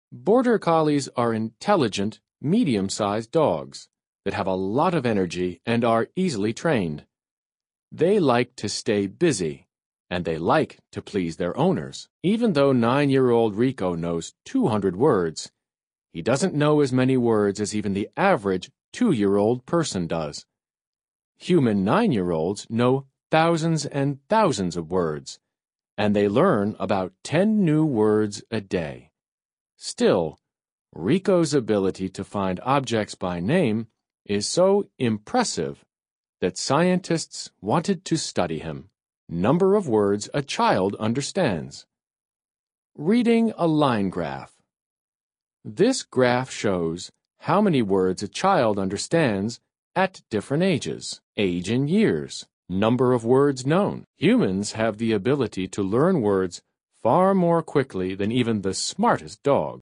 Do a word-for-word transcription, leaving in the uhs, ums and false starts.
Border Collies are intelligent, medium-sized dogs that have a lot of energy and are easily trained. They like to stay busy, and they like to please their owners. Even though nine-year-old Rico knows two hundred words, he doesn't know as many words as even the average two-year-old person does. Human nine-year-olds know thousands and thousands of words, and they learn about ten new words a day. Still, Rico's ability to find objects by name is so impressive that scientists wanted to study him. Number of words a child understands. Reading a line graph. This graph shows how many words a child understands at different ages. Age in years. Number of words known. Humans have the ability to learn words far more quickly than even the smartest dog.